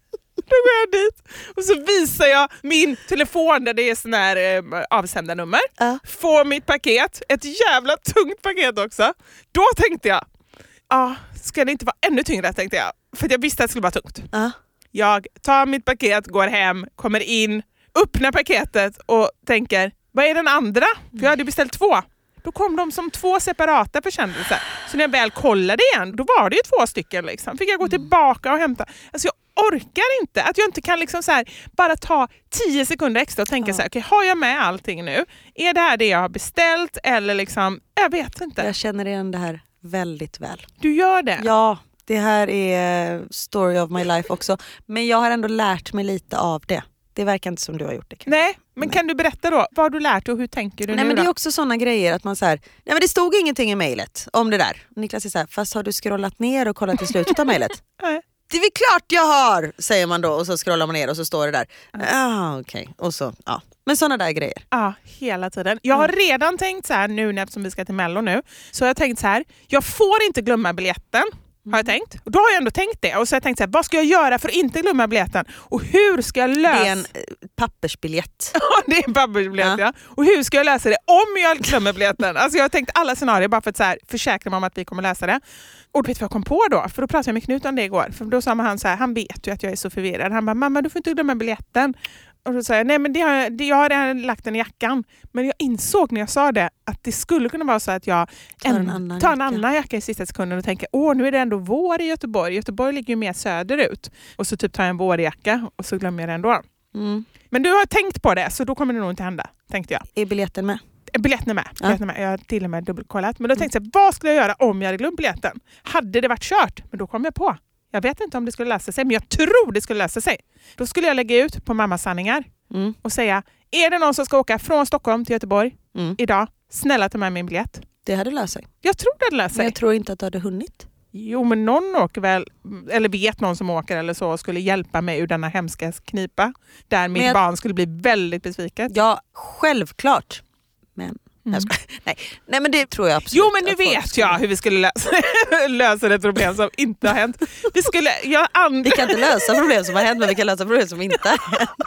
Då går jag dit och så visar jag min telefon där det är sån här eh, avsändarnummer. Uh. Får mitt paket, ett jävla tungt paket också. Då tänkte jag, ja, ah, ska det inte vara ännu tyngre, tänkte jag. För jag visste att det skulle vara tungt. Uh. Jag tar mitt paket, går hem, kommer in, öppnar paketet och tänker, vad är den andra? För jag hade beställt två. Då kom de som två separata försändelser. Så när jag väl kollade igen, då var det ju två stycken. Liksom. Fick jag gå tillbaka och hämta. Alltså jag orkar inte. Att jag inte kan liksom så här, bara ta tio sekunder extra och tänka ja. så här, okej, okay, har jag med allting nu? Är det här det jag har beställt? Eller liksom, jag vet inte. Jag känner igen det här väldigt väl. Du gör det? Ja, det här är story of my life också. Men jag har ändå lärt mig lite av det. Det verkar inte som du har gjort det. Nej, men Nej. Kan du berätta då? Vad har du lärt och hur tänker du Nej, nu men då? det är också sådana grejer att man så här, nej men det stod ingenting i mejlet om det där. Niklas är så här, fast har du scrollat ner och kollat i slutet av mejlet? Nej. Det är väl klart jag har, säger man då och så scrollar man ner och så står det där. Ah, okej. Okay. Och så, ja. Men sådana där grejer. Ja, hela tiden. Jag har redan tänkt så här nu när vi ska till Mello nu. Så har jag tänkt så här, jag får inte glömma biljetten. Har jag tänkt. Och då har jag ändå tänkt det. Och så har jag tänkt så här, vad ska jag göra för att inte glömma biljetten? Och hur ska jag lösa... Det är en eh, pappersbiljett. Ja, det är en pappersbiljett, ja. ja. Och hur ska jag lösa det om jag glömmer biljetten? Alltså jag har tänkt alla scenarier bara för att så här, försäkra mig om att vi kommer lösa det. Och vet du vad jag kom på då? För då pratade jag med Knut om det igår. För då sa han så här, han vet ju att jag är så förvirrad. Han bara, mamma du får inte glömma biljetten. Och då sa jag, nej men det har, det, jag har redan lagt den i jackan. Men jag insåg när jag sa det att det skulle kunna vara så att jag tar en, en, annan, tar en jacka. annan jacka i sista sekunden och tänker, åh nu är det ändå vår i Göteborg. Göteborg ligger ju mer söderut. Och så typ tar jag en vårjacka och så glömmer jag det ändå. Mm. Men du har tänkt på det så då kommer det nog inte hända, tänkte jag. Är biljetten med? Biljetten är med. Ja. Biljetten är med. Jag har till och med dubbelkollat. Men då tänkte jag, vad skulle jag göra om jag hade glömt biljetten? Hade det varit kört? Men då kom jag på. Jag vet inte om det skulle lösa sig, men jag tror det skulle lösa sig. Då skulle jag lägga ut på Mammas sanningar mm. och säga, är det någon som ska åka från Stockholm till Göteborg mm. idag? Snälla ta med min biljett. Det hade löst sig. Jag tror det hade löst sig. Men jag tror inte att du hade hunnit. Jo, men någon åker väl, eller vet någon som åker eller så, skulle hjälpa mig ur denna hemska knipa. Där mitt jag... barn skulle bli väldigt besviket. Ja, självklart. Men... Mm. Nej. Nej, men det tror jag absolut. Jo, men nu vet skulle... jag hur vi skulle lösa, lösa ett problem som inte har hänt. Vi, skulle, jag and... vi kan inte lösa problem som har hänt, men vi kan lösa problem som inte har hänt.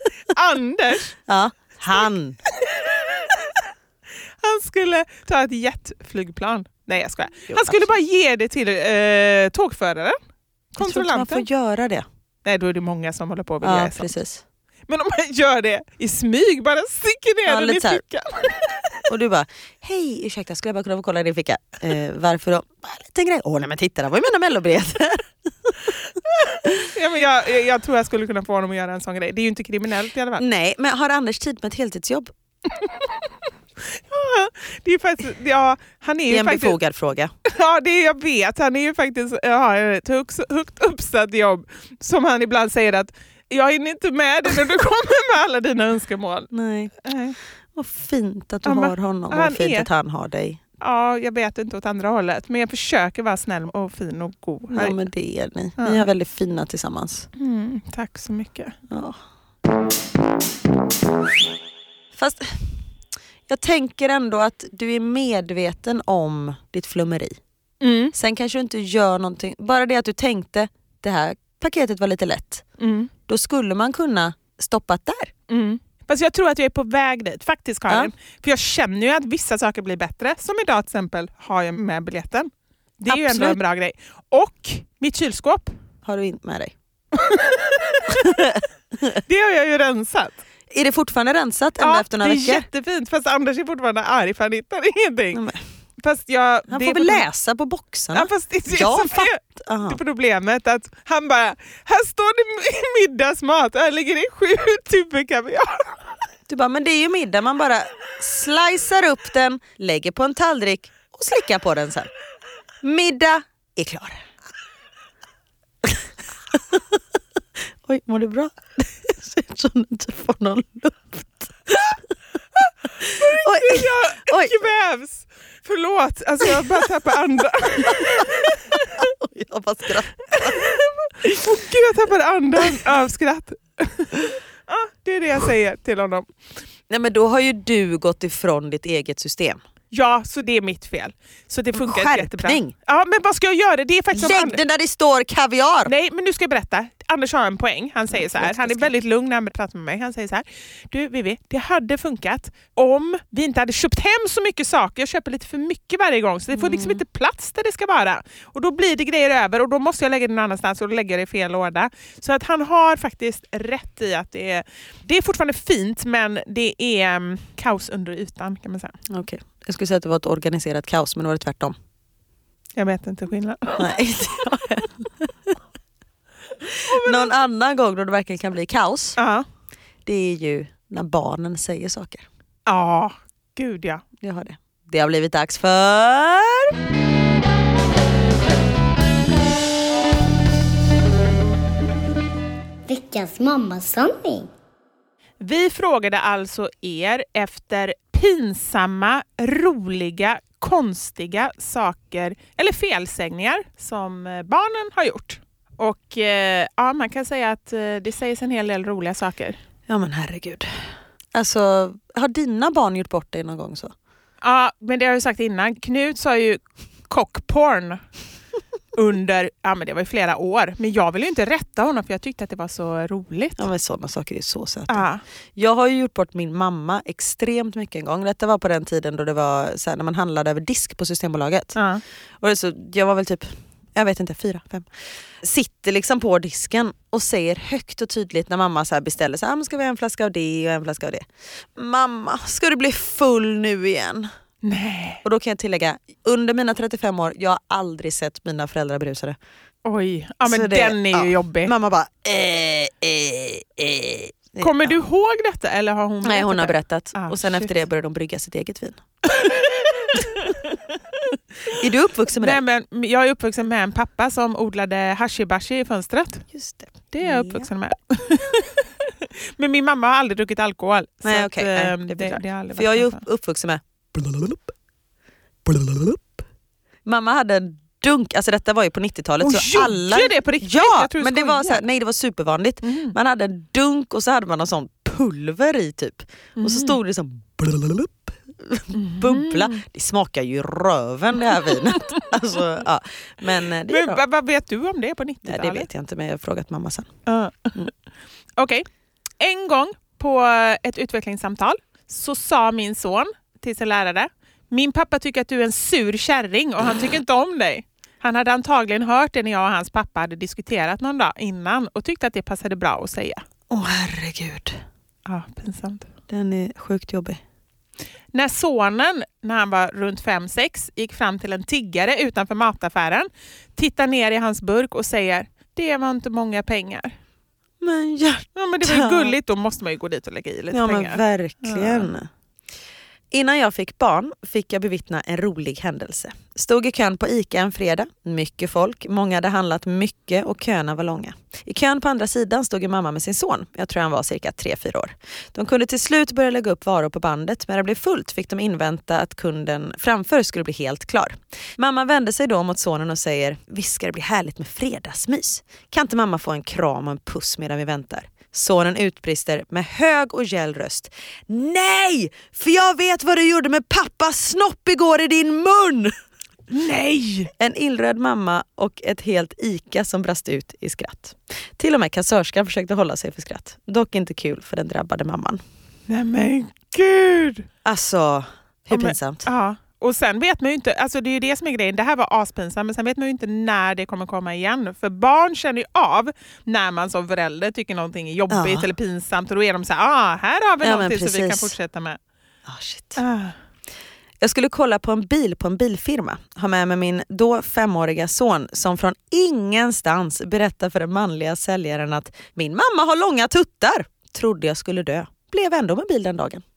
Anders. Ja, han. Han skulle ta ett jetflygplan. Nej, jag skojar. Han skulle bara ge det till eh, tågföraren. Kontrollanten. Jag tror inte man får göra det. Nej, då är det många som håller på att vilja. Ja, precis. Men om man gör det i smyg, bara sticker ner ja, den i fickan. Och du bara, hej, ursäkta, skulle jag bara kunna få kolla din ficka? Eh, varför då? Bara en liten grej. Åh, nej men titta, det var ju mina mellobiljetter. ja, men jag, jag tror jag skulle kunna få honom att göra en sån grej. Det är ju inte kriminellt i alla fall. Nej, men har Anders tid med ett heltidsjobb? ja, det är faktiskt, ja, han är ju det är en faktiskt, befogad fråga. Ja, det är, jag vet. Han är ju faktiskt har ett högt, högt uppsatt jobb som han ibland säger att jag är inte med när du kommer med alla dina önskemål. Nej. Nej. Vad fint att du ja, har honom och vad fint är... att han har dig. Ja, jag vet inte åt andra hållet. Men jag försöker vara snäll och fin och god. Ja, men det är ni. Ja. Ni är väldigt fina tillsammans. Mm, tack så mycket. Ja. Fast jag tänker ändå att du är medveten om ditt flummeri. Mm. Sen kanske du inte gör någonting. Bara det att du tänkte, det här paketet var lite lätt. Mm. Då skulle man kunna stoppa där. Mm. Fast jag tror att jag är på väg dit, faktiskt Karin. Ja. För jag känner ju att vissa saker blir bättre. Som idag till exempel har jag med biljetten. Det är Absolut. ju ändå en bra grej. Och mitt kylskåp. Har du inte med dig? Det har jag ju rensat. Är det fortfarande rensat ända ja, efter några veckor? Ja, det är jättefint. Fast Anders är fortfarande arg för han hittar ingenting. Mm. Fast jag, han får väl läsa på boxarna. Ja, fast det är ja, så det problemet att han bara, här står det middagsmat, här ligger det sju tuber kaviar. Du bara, men det är ju middag, man bara slicear upp den, lägger på en tallrik och slickar på den sen. Middag är klar. Oj, mår du bra? Det ser ut som du inte får någon luft. Oj, jag oj. kvävs. Förlåt, alltså jag bara tappar andan. Jag bara skrattar. Åh gud, jag tappar andan av skratt. Ja, det är det jag säger till honom. Nej, men då har ju du gått ifrån ditt eget system. Ja, så det är mitt fel. Så det funkar Skärpning. jättebra. Ja, men vad ska jag göra? Det är faktiskt lägg den där det står kaviar. Nej, men nu ska jag berätta. Anders har en poäng. Han säger så här. Han är väldigt lugn när han pratar med mig. Han säger så här. Du Vivi, det hade funkat om vi inte hade köpt hem så mycket saker. Jag köper lite för mycket varje gång. Så det får liksom inte plats där det ska vara. Och då blir det grejer över. Och då måste jag lägga det någon annanstans. Och då lägger jag det i fel låda. Så att han har faktiskt rätt i att det är, det är fortfarande fint. Men det är um, kaos under ytan kan man säga. Okej. Okay. Jag skulle säga att det var ett organiserat kaos. Men det var det tvärtom. Jag vet inte skillnad. Nej, inte jag heller. Någon annan gång då det verkligen kan bli kaos. Ja. Det är ju när barnen säger saker. Ja, gud ja. Jag har det. Det har blivit dags för... Veckans mammasanning. Vi frågade alltså er efter pinsamma, roliga, konstiga saker eller felsägningar som barnen har gjort. Och eh, ja, man kan säga att eh, det sägs en hel del roliga saker. Ja men herregud. Alltså, har dina barn gjort bort dig någon gång så? Ja, men det har jag ju sagt innan. Knut sa ju cockporn under, ja men det var ju flera år. Men jag ville ju inte rätta honom för jag tyckte att det var så roligt. Ja men sådana saker är så söta. Ja. Jag har ju gjort bort min mamma extremt mycket en gång. Detta var på den tiden då det var så här, när man handlade över disk på Systembolaget. Ja. Och det så, jag var väl typ, jag vet inte, fyra, fem. Sitter liksom på disken och säger högt och tydligt när mamma så här beställer så här, ska vi ha en flaska av det och en flaska av det. Mamma, ska du bli full nu igen? Nej. Och då kan jag tillägga, under mina trettiofem år, jag har aldrig sett mina föräldrar berusade. Oj, ja men det, den är ju ja. jobbig. Mamma bara, eh, eh, eh. Kommer du ihåg detta eller har hon berättat? Nej, hon har berättat. Ah, och sen shit. efter det började de brygga sitt eget vin. Är du uppvuxen med det? Nej, men jag är uppvuxen med en pappa som odlade hashibashi i fönstret. Just det. Det är jag uppvuxen med. Men min mamma har aldrig druckit alkohol. Nej, så okej. att, Nej, ähm, det det, det, det har aldrig För jag är ju varit upp, uppvuxen med... Mamma hade en dunk, alltså detta var ju på nittiotalet. Hon så alla... gjorde det på riktigt? Ja, Jag tror men det skojar. var så här, nej det var supervanligt. Mm. Man hade en dunk och så hade man någon sån pulver i typ. Mm. Och så stod det som bubbla. Det smakar ju röven det här vinet. Alltså, ja. Men det är Men bra. vad, vad vet du om det på nittiotalet? Nej, det vet jag inte, men jag har frågat mamma sen. Uh. Mm. Okej. Okay. En gång på ett utvecklingssamtal så sa min son till sin lärare: min pappa tycker att du är en sur kärring och han tycker inte om dig. Han hade antagligen hört det när jag och hans pappa hade diskuterat någon dag innan och tyckte att det passade bra att säga. Åh oh, herregud. Ja, pinsamt. Den är sjukt jobbig. När sonen, när han var runt fem sex, gick fram till en tiggare utanför mataffären, tittar ner i hans burk och säger: det var inte många pengar. Men hjärta. Ja, men det var ju gulligt, då måste man ju gå dit och lägga i lite ja, pengar. Ja men verkligen. Ja. Innan jag fick barn fick jag bevittna en rolig händelse. Stod i kön på ICA en fredag. Mycket folk. Många hade handlat mycket och köerna var långa. I kön på andra sidan stod en mamma med sin son. Jag tror han var cirka tre fyra år. De kunde till slut börja lägga upp varor på bandet. Men när det blev fullt fick de invänta att kunden framför skulle bli helt klar. Mamma vände sig då mot sonen och säger: visst ska det bli härligt med fredagsmys. Kan inte mamma få en kram och en puss medan vi väntar? Sonen utbrister med hög och gäll röst: nej! För jag vet vad du gjorde med pappas snopp igår i din mun! Nej! En illröd mamma och ett helt ICA som brast ut i skratt. Till och med kassörskan försökte hålla sig för skratt. Dock inte kul för den drabbade mamman. Nej men gud! Alltså, hur ja, men, pinsamt. Ja. Och sen vet man ju inte, alltså det är ju det som är grejen, det här var aspinsamt, men sen vet man ju inte när det kommer komma igen. För barn känner ju av när man som förälder tycker någonting är jobbigt ja. eller pinsamt, och då är de så här: ah, här har vi ja, någonting som vi kan fortsätta med. Oh, shit. Ah. Jag skulle kolla på en bil på en bilfirma. Ha med mig min då femåriga son som från ingenstans berättar för den manliga säljaren att min mamma har långa tuttar. Trodde jag skulle dö. Blev ändå med bil den dagen.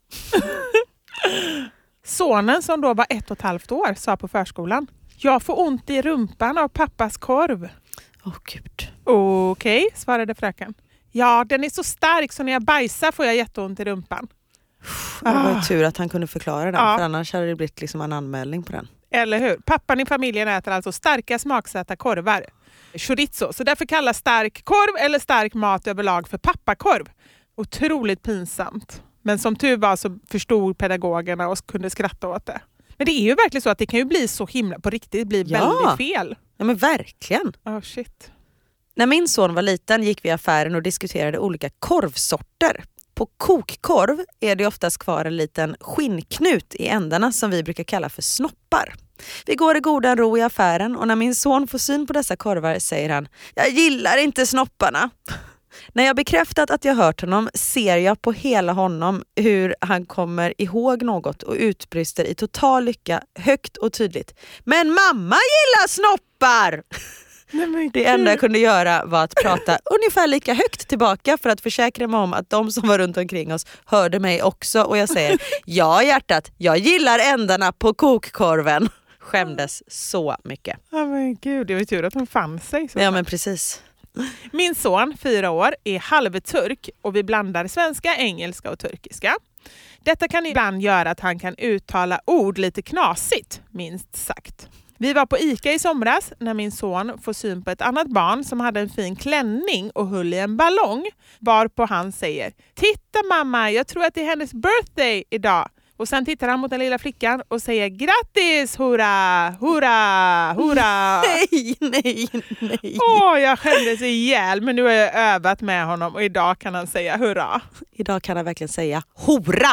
Sonen som då var ett och ett halvt år sa på förskolan: jag får ont i rumpan av pappas korv. Åh oh, gud. Okej, okay, svarade fröken. Ja, den är så stark så när jag bajsar får jag jätteont i rumpan. Det var ju tur att han kunde förklara den, ja. för annars hade det blivit liksom en anmälning på den. Eller hur? Pappan i familjen äter alltså starka smaksatta korvar. Chorizo. Så därför kallas stark korv eller stark mat överlag för pappakorv. Otroligt pinsamt. Men som tur var så förstod pedagogerna och kunde skratta åt det. Men det är ju verkligen så att det kan ju bli så himla på riktigt, bli ja. väldigt fel. Ja men verkligen. Oh shit. När min son var liten gick vi i affären och diskuterade olika korvsorter. På kokkorv är det oftast kvar en liten skinnknut i ändarna som vi brukar kalla för snoppar. Vi går i godan ro i affären och när min son får syn på dessa korvar säger han: jag gillar inte snopparna. När jag bekräftat att jag hört honom ser jag på hela honom hur han kommer ihåg något och utbrister i total lycka högt och tydligt: men mamma gillar snoppar! Nej, det enda jag kunde göra var att prata ungefär lika högt tillbaka för att försäkra mig om att de som var runt omkring oss hörde mig också. Och jag säger: ja hjärtat, jag gillar ändarna på kokkorven. Skämdes så mycket. Ja men gud, det var tur att hon fann sig. Så ja men precis. Min son, fyra år, är halvturk och vi blandar svenska, engelska och turkiska. Detta kan ibland göra att han kan uttala ord lite knasigt, minst sagt. Vi var på Ica i somras när min son får syn på ett annat barn som hade en fin klänning och höll i en ballong. Varpå han säger: titta mamma, jag tror att det är hennes birthday idag. Och sen tittar han mot den lilla flickan och säger: grattis, hurra, hurra, hurra. Nej, nej, nej. Åh, jag skämdes ihjäl, men nu har jag övat med honom och idag kan han säga hurra. Idag kan han verkligen säga hora.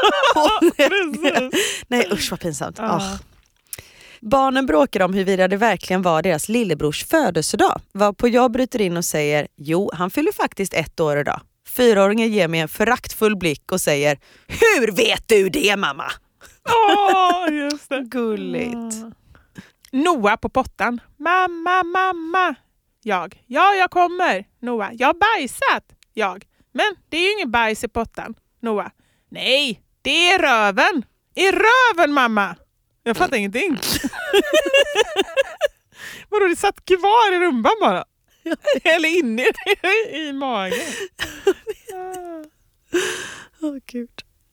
Nej, usch vad pinsamt. Ja. Oh. Barnen bråkar om huruvida det verkligen var deras lillebrors födelsedag. Varpå jag bryter in och säger: jo, han fyller faktiskt ett år idag. Fyraåringen ger mig en föraktfull blick och säger: hur vet du det mamma? Åh, oh, just det. Gulligt. Oh. Noah på pottan: mamma, mamma. Jag: ja, jag kommer. Noah: jag har bajsat. Jag: men det är ju ingen bajs i pottan. Noah: nej, det är röven. I röven mamma. Jag fattar ingenting. Vadå, det satt kvar i rumban bara? Eller inne i, i magen? Åh oh, gud.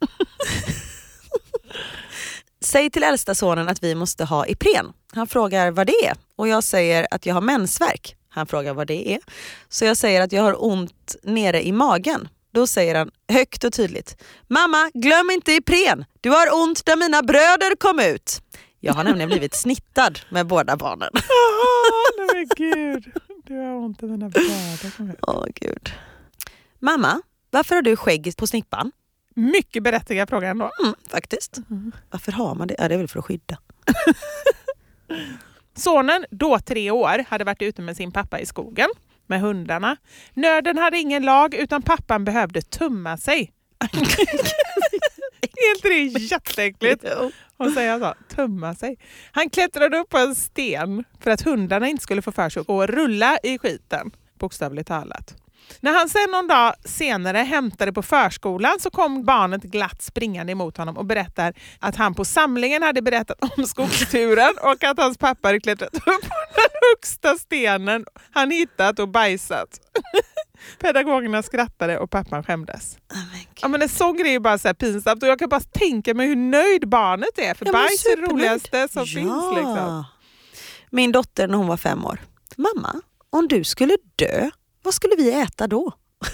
Säg till äldsta sonen att vi måste ha Ipren. Han frågar vad det är. Och jag säger att jag har mensvärk. Han frågar vad det är. Så jag säger att jag har ont nere i magen. Då säger han högt och tydligt: mamma, glöm inte Ipren. Du har ont där mina bröder kom ut. Jag har nämligen blivit snittad med båda barnen. Åh, nej gud. Du har ont i mina bröder kom ut. Åh gud. Mamma, varför har du skägg på snippan? Mycket berättigad fråga ändå. Mm, faktiskt. Mm. Varför har man det? Ja, det är väl för att skydda. Sonen, då tre år, hade varit ute med sin pappa i skogen med hundarna. Nörden hade ingen lag utan pappan behövde tumma sig. Är inte det jätteäckligt? Hon säger så, tumma sig. Han klättrade upp på en sten för att hundarna inte skulle få för sig att rulla i skiten, bokstavligt talat. När han sen någon dag senare hämtade på förskolan så kom barnet glatt springande emot honom och berättar att han på samlingen hade berättat om skogsturen och att hans pappa hade klättrat upp på den högsta stenen han hittat och bajsat. Pedagogerna skrattade och pappan skämdes. Oh ja, men en sån grej är bara så här pinsamt och jag kan bara tänka mig hur nöjd barnet är för ja, bajs är det roligaste som ja. finns. Liksom. Min dotter när hon var fem år: mamma, om du skulle dö, vad skulle vi äta då?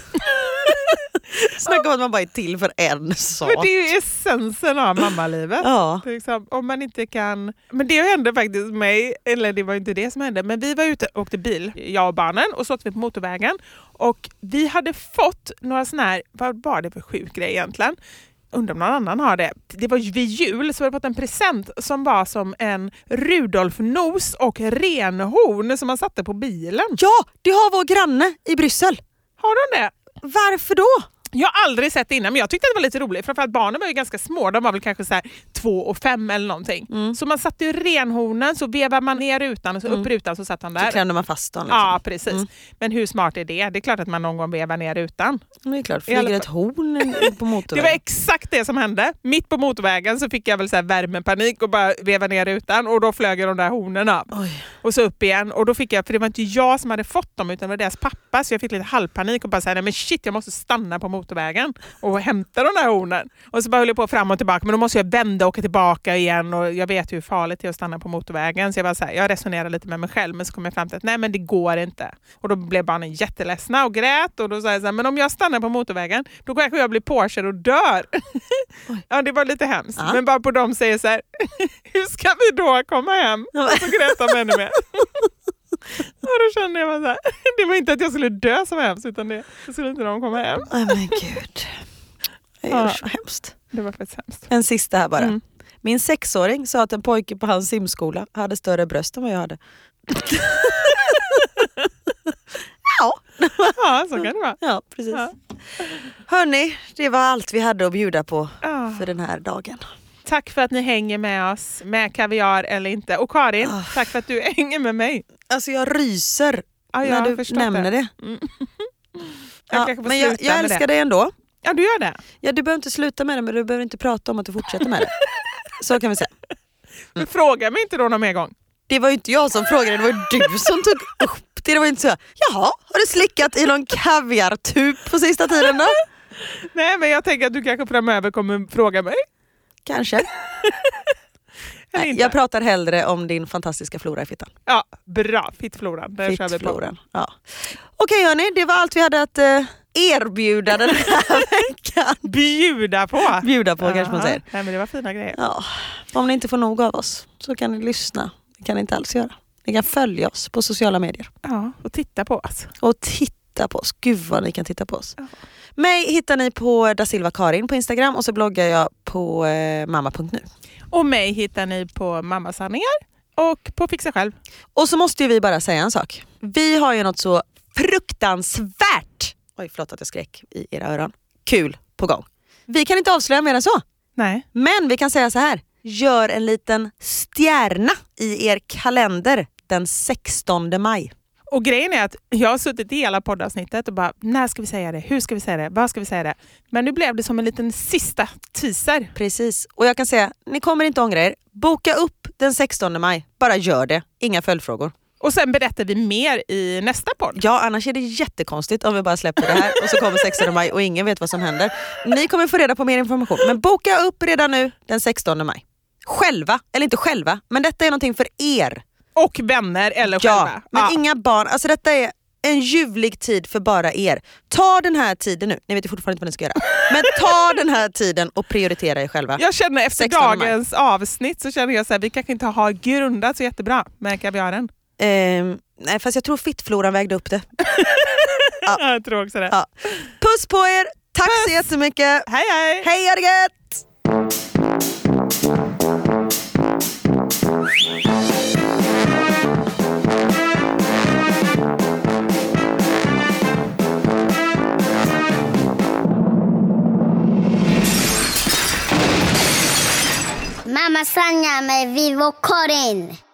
Snacka om att man bara är till för en sak. Men det är ju essensen av mammalivet. Ja. Liksom, om man inte kan... Men det hände faktiskt mig, eller det var inte det som hände, men vi var ute och åkte bil, jag och barnen, och så åkte vi på motorvägen. Och vi hade fått några såna här, vad var det för sjuk grej egentligen? Undrar om någon annan har det. Det var vid jul så vi hade fått en present som var som en Rudolf-nos och renhorn som man satte på bilen. Ja, det har vår granne i Bryssel. Har de det? Varför då? Jag har aldrig sett det innan, men jag tyckte det var lite roligt. Framför att barnen var ju ganska små, de var väl kanske så här två och fem eller någonting. Mm. Så man satte ju renhornen, så vevade man ner rutan och så upp mm. rutan så satt han där. Så klämde man fast den. Liksom. Ja, precis. Mm. Men hur smart är det? Det är klart att man någon gång vevar ner rutan. Det är klart, flyger ett horn på motorvägen. Det var exakt det som hände. Mitt på motorvägen så fick jag väl så här värmepanik och bara veva ner rutan. Och då flög de där hornen upp. Oj. Och så upp igen. Och då fick jag, för det var inte jag som hade fått dem utan det var deras pappa. Så jag fick lite halvpanik och bara säga, nej men shit, jag måste stanna på motorvägen och hämta de där hornen. Och så bara höll jag på fram och tillbaka. Men då måste jag vända och åka tillbaka igen. Och jag vet hur farligt det är att stanna på motorvägen. Så jag bara så här, jag resonerade lite med mig själv. Men så kom jag fram till att nej men det går inte. Och då blev barnen jätteledsna och grät. Och då sa jag så här, men om jag stannar på motorvägen då kanske jag blir påkörd och dör. Ja, det var lite hemskt. Ja. Men bara på dem säger så här, hur ska vi då komma hem? Och så grät de ännu mer. Och då kände jag bara så här, det var inte att jag skulle dö som hemskt, utan det, det skulle inte de komma hem. Nej men gud. Det är Ja. så hemskt. Det var faktiskt hemskt. En sista här bara. Mm. Min sexåring sa att en pojke på hans simskola hade större bröst än vad jag hade. Ja. Ja, så kan det vara. Ja, precis. Ja. Hörni, det var allt vi hade att bjuda på Ah. för den här dagen. Tack för att ni hänger med oss, med kaviar eller inte. Och Karin, Ah. tack för att du hänger med mig. Alltså jag ryser Ja, jag när har du förstått nämner det. det. Mm. Ja, kanske får men jag, sluta jag med älskar det. dig ändå. Ja, du gör det. Ja, du behöver inte sluta med det, men du behöver inte prata om att du fortsätter med det. Så kan vi säga. Men fråga mig inte då någon mer gång. Det var ju inte jag som frågade, det var ju du som tog upp det. Det var ju inte så, jaha, har du slickat i någon kaviartub på sista tiden då? Nej, men jag tänker att du kanske framöver kommer fråga mig. Kanske. Eller Nej, inte. jag pratar hellre om din fantastiska flora i fittan. Ja, bra. Fittfloran. Där kör vi på. Fittfloran. Ja. Okej hörni, det var allt vi hade att eh, erbjuda den här veckan. Bjuda på. Bjuda på kanske man Aha. säger. Nej, men det var fina grejer. Ja. Om ni inte får nog av oss så kan ni lyssna. Det kan ni inte alls göra. Ni kan följa oss på sociala medier. Ja, och titta på oss. Och titta på oss. Gud vad ni kan titta på oss. Ja. Mig hittar ni på Da Silva Karin på Instagram och så bloggar jag på eh, mamma punkt nu. Och mig hittar ni på Mammasanningar och på Fixa Själv. Och så måste ju vi bara säga en sak. Vi har ju något så fruktansvärt, oj förlåt att jag skrek i era öron, kul på gång. Vi kan inte avslöja mer än så. Nej. Men vi kan säga så här. Gör en liten stjärna i er kalender den sextonde maj. Och grejen är att jag har suttit i hela poddavsnittet och bara, när ska vi säga det? Hur ska vi säga det? Vad ska vi säga det? Men nu blev det som en liten sista teaser. Precis. Och jag kan säga, ni kommer inte ångra er. Boka upp den sextonde maj. Bara gör det. Inga följdfrågor. Och sen berättar vi mer i nästa podd. Ja, annars är det jättekonstigt om vi bara släpper det här och så kommer sextonde maj och ingen vet vad som händer. Ni kommer få reda på mer information. Men boka upp redan nu den sextonde maj. Själva, eller inte själva, men detta är någonting för er. Och vänner eller Ja, själva. men Ja. inga barn. Alltså detta är en ljuvlig tid för bara er. Ta den här tiden nu. Ni vet ju fortfarande inte vad ni ska göra. Men ta den här tiden och prioritera er själva. Jag känner efter sextonde maj. dagens avsnitt så känner jag så här, vi kanske inte har grundat så jättebra med kaviaren. Ehm, nej, fast jag tror fittfloran vägde upp det. Ja. Jag tror också det. Ja. Puss på er. Tack Puss. så jättemycket. Hej hej! Hej, ha det gött! Mamma Sanja med Vivo Karin.